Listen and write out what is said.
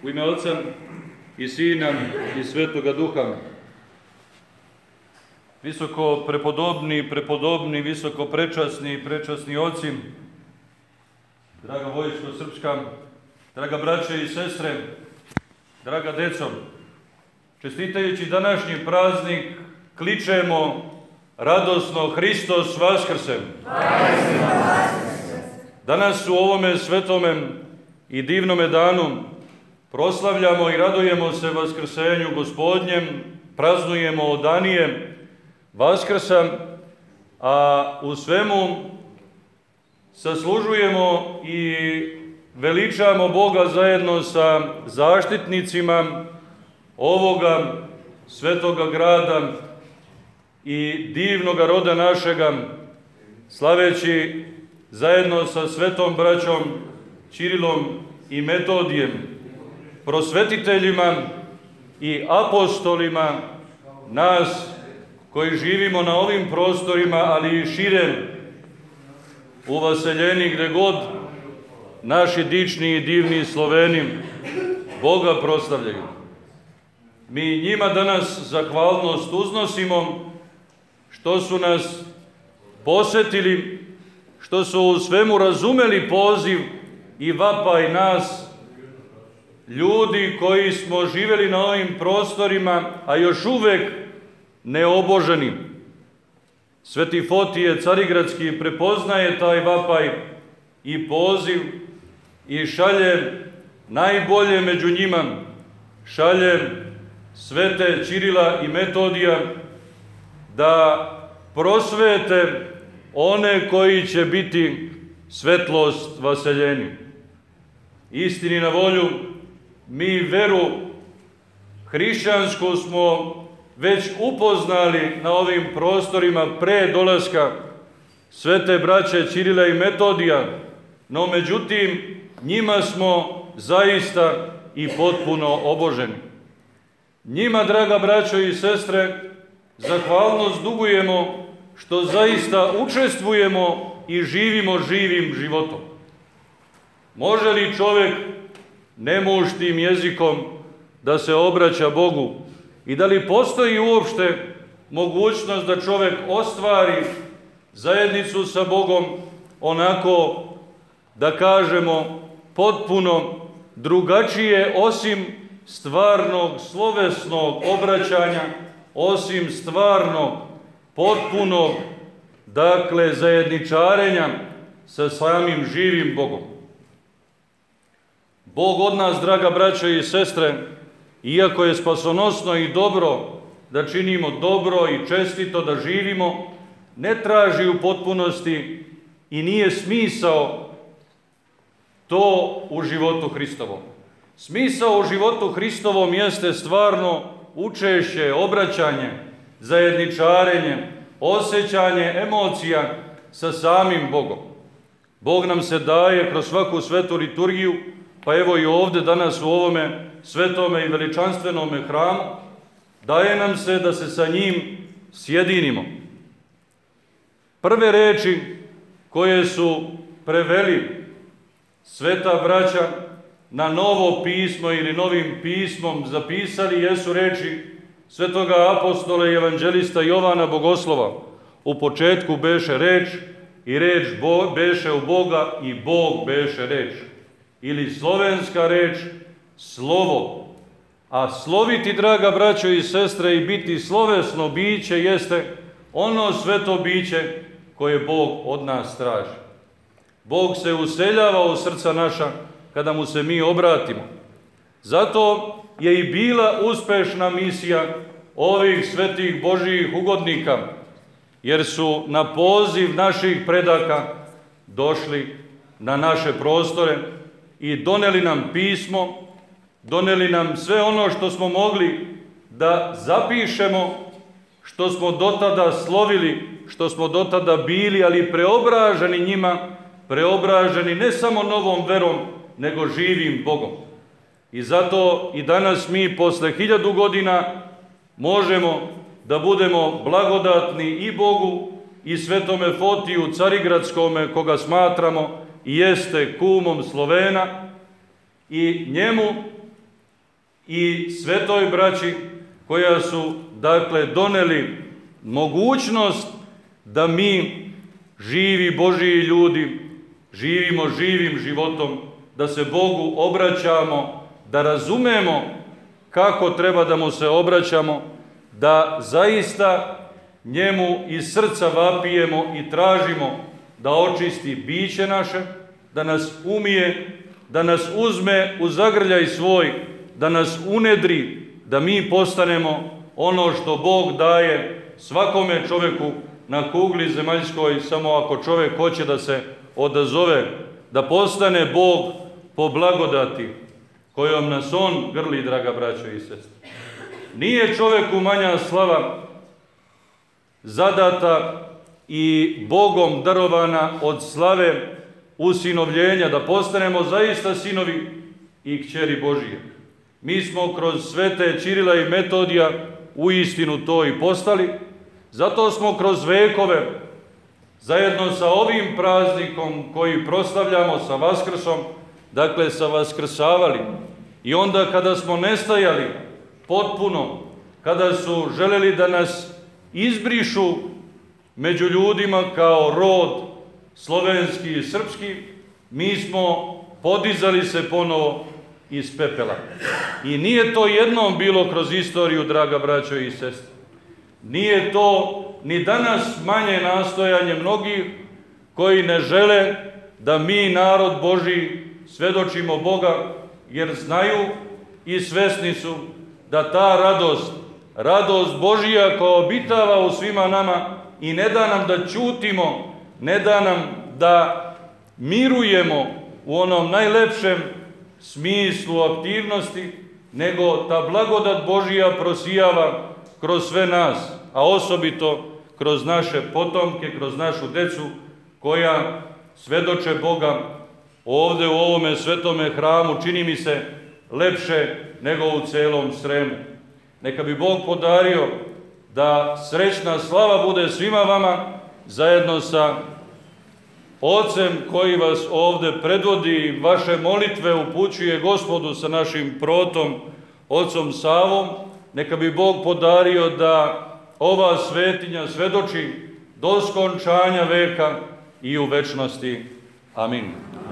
U ime Otca i Sina i Svetoga Duha. Visoko prepodobni, visoko prečasni oci, draga vojsko srpska, draga braće i sestre, draga deco, čestitajući današnji praznik, kličemo radosno Hristos Vaskrse. Danas u ovome svetome i divnome danu proslavljamo i radujemo se Vaskrsenju Gospodnjem, praznujemo odanije Vaskrsa, a u svemu saslužujemo i veličamo Boga zajedno sa zaštitnicima ovoga svetoga grada i divnoga roda našega, slaveći zajedno sa svetom braćom Ćirilom i Metodijem, prosvetiteljima i apostolima nas koji živimo na ovim prostorima, ali i šire uvaseljeni gde god naši dični i divni Sloveni Boga proslavljaju. Mi njima danas zahvalnost uznosimo što su nas posetili, što su u svemu razumeli poziv i vapaj nas, ljudi koji smo živeli na ovim prostorima, a još uvek neoboženi. Sveti Fotije Carigradski prepoznaje taj vapaj i poziv i šalje najbolje među njima, šalje svete Ćirila i Metodija da prosvete one koji će biti svetlost vaseljeni. Istini na volju, mi veru hrišćansku smo već upoznali na ovim prostorima pre dolaska svete braće Ćirila i Metodija, no međutim njima smo zaista i potpuno oboženi. Njima, draga braćo i sestre, zahvalnost dugujemo što zaista učestvujemo i živimo živim životom. Može li čovjek nemuštim jezikom da se obraća Bogu i da li postoji uopšte mogućnost da čovjek ostvari zajednicu sa Bogom onako, da kažemo, potpuno drugačije osim stvarnog slovesnog obraćanja, osim stvarnog, potpunog, dakle, zajedničarenja sa samim živim Bogom. Bog od nas, draga braćo i sestre, iako je spasonosno i dobro da činimo dobro i čestito da živimo, ne traži u potpunosti i nije smisao to u životu Hristovom. Smisao u životu Hristovom jeste stvarno učešće, obraćanje, zajedničarenje, osjećanje emocija sa samim Bogom. Bog nam se daje kroz svaku svetu liturgiju, pa evo i ovde danas u ovome svetome i veličanstvenome hramu, daje nam se da se sa njim sjedinimo. Prve reči koje su preveli sveta braća na novo pismo ili novim pismom zapisali jesu reči svetoga apostola i evanđelista Jovana Bogoslova. U početku beše reč i reč beše u Boga i Bog beše reč. Ili slovenska reč, slovo. A sloviti, draga braćo i sestre, i biti slovesno biće jeste ono sveto biće koje Bog od nas traži. Bog se useljava u srca naša kada mu se mi obratimo. Zato je i bila uspešna misija ovih svetih Božijih ugodnika, jer su na poziv naših predaka došli na naše prostore i doneli nam pismo, doneli nam sve ono što smo mogli da zapišemo, što smo dotada slovili, što smo dotada bili, ali preobraženi njima, preobraženi ne samo novom verom, nego živim Bogom. I zato i danas mi posle 1000 godina možemo da budemo blagodatni i Bogu i svetome Fotiju Carigradskome, koga smatramo i jeste kumom Slovena, i njemu i svetoj braći koja su, dakle, doneli mogućnost da mi, živi Božiji ljudi, živimo živim životom, da se Bogu obraćamo, da razumemo kako treba da mu se obraćamo, da zaista njemu iz srca vapijemo i tražimo da očisti biće naše, da nas umije, da nas uzme u zagrljaj svoj, da nas unedri, da mi postanemo ono što Bog daje svakome čoveku na kugli zemaljskoj, samo ako čovjek hoće da se odazove, da postane Bog po blagodati kojom nas on grli, draga braćo i sestre. Nije čovjeku manja slava zadata i Bogom darovana od slave usinovljenja, da postanemo zaista sinovi i kćeri Božije. Mi smo kroz svete Ćirila i Metodija uistinu to i postali, zato smo kroz vekove, zajedno sa ovim praznikom koji proslavljamo, sa Vaskrsom, dakle sa vaskrsavali. I onda kada smo nestajali potpuno, kada su želeli da nas izbrišu među ljudima kao rod slovenski i srpski, mi smo podizali se ponovo iz pepela. I nije to jednom bilo kroz istoriju, draga braćo i sestre. Nije to ni danas manje nastojanje mnogih koji ne žele da mi, narod Božiji, svedočimo Boga, jer znaju i svesni su da ta radost Božija koja obitava u svima nama i ne da nam da ćutimo, ne da nam da mirujemo u onom najlepšem smislu aktivnosti, nego ta blagodat Božija prosijava kroz sve nas, a osobito kroz naše potomke, kroz našu decu koja svedoče Boga ovde u ovome svetome hramu, čini mi se lepše nego u celom Sremu. Neka bi Bog podario da srećna slava bude svima vama, zajedno sa Ocem koji vas ovde predvodi i vaše molitve upućuje Gospodu sa našim protom, Ocom Savom. Neka bi Bog podario da ova svetinja svedoči do skončanja veka i u večnosti. Amin.